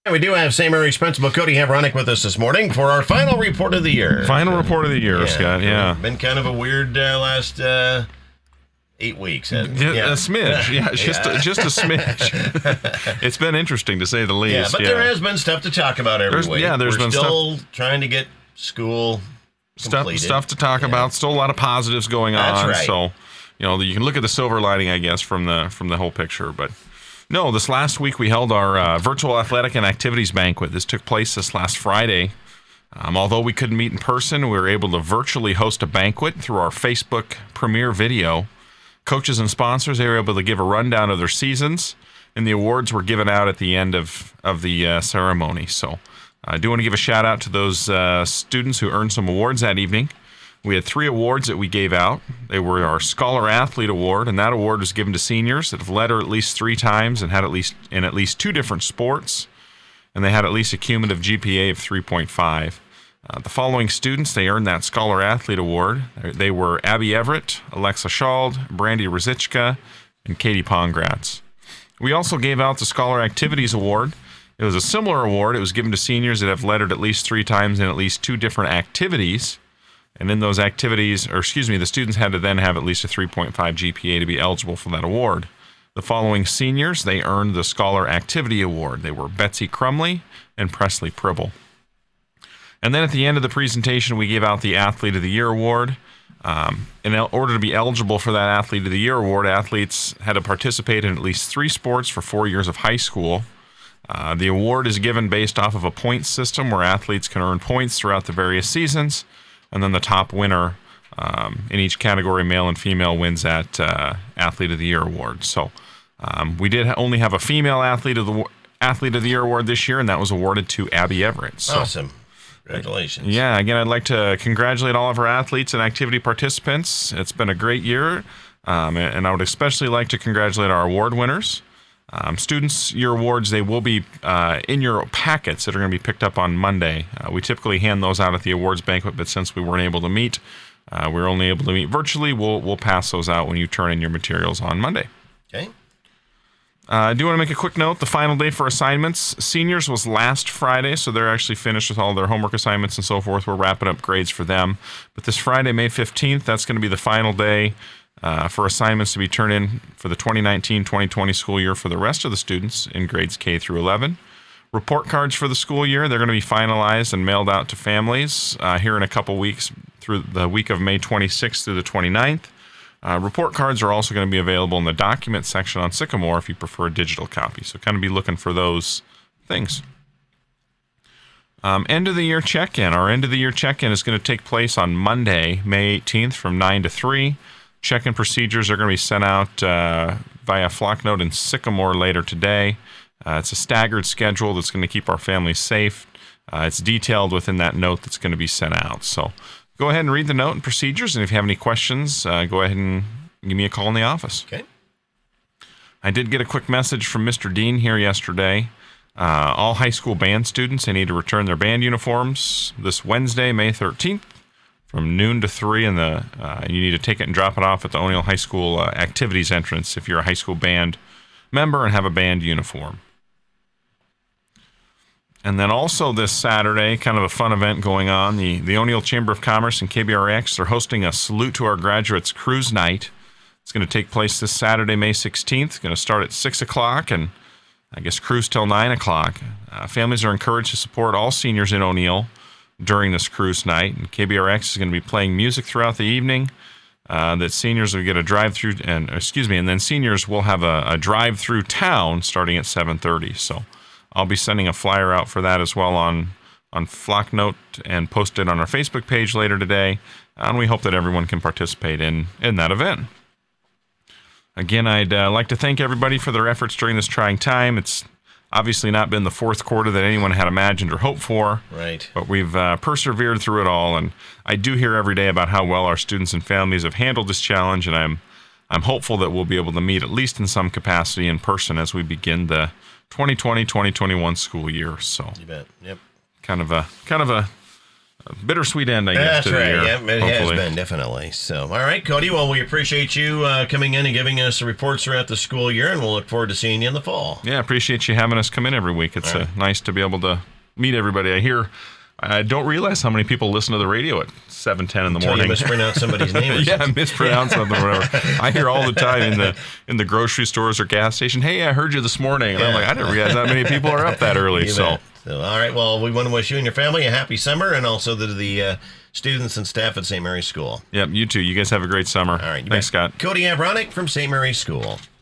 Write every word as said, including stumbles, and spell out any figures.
We do have Saint Mary's Principal Cody Havronic with us this morning for our final report of the year. Final report of the year, yeah, Scott, yeah. Been kind of a weird uh, last uh, eight weeks. Yeah, yeah. A smidge, yeah, just, yeah. A, just a smidge. It's been interesting, to say the least. Yeah, but yeah. there has been stuff to talk about every there's, week. Yeah, there's We're been still stuff. trying to get school Stuff, completed. stuff to talk yeah. about. Still a lot of positives going That's on. Right. So, you know, you can look at the silver lining, I guess, from the from the whole picture, but... No, this last week we held our uh, virtual athletic and activities banquet. This took place this last Friday. Um, although we couldn't meet in person, we were able to virtually host a banquet through our Facebook premiere video. Coaches and sponsors, they were able to give a rundown of their seasons, and the awards were given out at the end of, of the uh, ceremony. So I do want to give a shout out to those uh, students who earned some awards that evening. We had three awards that we gave out. They were our Scholar Athlete Award, and that award was given to seniors that have led her at least three times and had at least in at least two different sports, and they had at least a cumulative G P A of three point five. Uh, the following students, they earned that Scholar Athlete Award. They were Abby Everett, Alexa Schald, Brandy Rosichka, and Katie Pongratz. We also gave out the Scholar Activities Award. It was a similar award. It was given to seniors that have lettered at least three times in at least two different activities. And in those activities, or excuse me, the students had to then have at least a three point five G P A to be eligible for that award. The following seniors, they earned the Scholar Activity Award. They were Betsy Crumley and Presley Pribble. And then at the end of the presentation, we gave out the Athlete of the Year Award. Um, in order to be eligible for that Athlete of the Year Award, athletes had to participate in at least three sports for four years of high school. Uh, the award is given based off of a points system where athletes can earn points throughout the various seasons. And then the top winner um, in each category, male and female, wins that uh, Athlete of the Year award. So um, we did only have a female athlete of the Athlete of the Year award this year, and that was awarded to Abby Everett. So, awesome. Congratulations. Yeah, again, I'd like to congratulate all of our athletes and activity participants. It's been a great year, um, and I would especially like to congratulate our award winners. Um, students, your awards, they will be uh, in your packets that are going to be picked up on Monday. Uh, we typically hand those out at the awards banquet, but since we weren't able to meet, uh, we were only able to meet virtually. We'll we'll pass those out when you turn in your materials on Monday. Okay. Uh, I do want to make a quick note. The final day for assignments, seniors was last Friday, so they're actually finished with all their homework assignments and so forth. We're wrapping up grades for them. But this Friday, May fifteenth, that's going to be the final day Uh, for assignments to be turned in for the twenty nineteen twenty twenty school year for the rest of the students in grades K through eleven. Report cards for the school year, they're going to be finalized and mailed out to families uh, here in a couple weeks through the week of May twenty-sixth through the twenty-ninth. Uh, report cards are also going to be available in the document section on Sycamore if you prefer a digital copy. So kind of be looking for those things. Um, end of the year check-in. Our end of the year check-in is going to take place on Monday, May eighteenth from nine to three. Check-in procedures are going to be sent out uh, via Flocknote and Sycamore later today. Uh, it's a staggered schedule that's going to keep our families safe. Uh, it's detailed within that note that's going to be sent out. So go ahead and read the note and procedures, and if you have any questions, uh, go ahead and give me a call in the office. Okay. I did get a quick message from Mister Dean here yesterday. Uh, all high school band students, they need to return their band uniforms this Wednesday, May thirteenth. From noon to three, and the uh, you need to take it and drop it off at the O'Neill High School uh, activities entrance if you're a high school band member and have a band uniform. And then also this Saturday, kind of a fun event going on. The, the O'Neill Chamber of Commerce and K B R X are hosting a Salute to Our Graduates cruise night. It's going to take place this Saturday, May sixteenth. It's going to start at six o'clock and I guess cruise till nine o'clock. Uh, families are encouraged to support all seniors in O'Neill during this cruise night, and K B R X is going to be playing music throughout the evening. Uh, that seniors will get a drive-through, and excuse me, and then seniors will have a, a drive-through town starting at seven thirty. So I'll be sending a flyer out for that as well on on Flocknote and post it on our Facebook page later today. And we hope that everyone can participate in in that event. Again, I'd uh, like to thank everybody for their efforts during this trying time. It's obviously not been the fourth quarter that anyone had imagined or hoped for. Right. But we've uh, persevered through it all, and I do hear every day about how well our students and families have handled this challenge, and I'm I'm hopeful that we'll be able to meet at least in some capacity in person as we begin the twenty twenty twenty twenty-one school year. So you bet. Yep. Kind of a kind of a bittersweet end, I guess, That's to the right. year. Yeah, it hopefully. has been, definitely. So, all right, Cody. Well, we appreciate you uh, coming in and giving us the reports throughout the school year, and we'll look forward to seeing you in the fall. Yeah, appreciate you having us come in every week. It's All uh, right. nice to be able to meet everybody. I hear, I don't realize how many people listen to the radio at seven ten in the Until you morning. mispronounce somebody's name. Or yeah, something. mispronounce something or whatever. I hear all the time in the in the grocery stores or gas station, hey, I heard you this morning. And I'm Yeah. like, I didn't realize that many people are up that early. You So, bet. So, all right. Well, we want to wish you and your family a happy summer, and also to the uh, students and staff at Saint Mary's School. yep, you too. You guys have a great summer. All right. you Thanks, bet. Scott. Cody Avronic from Saint Mary's School.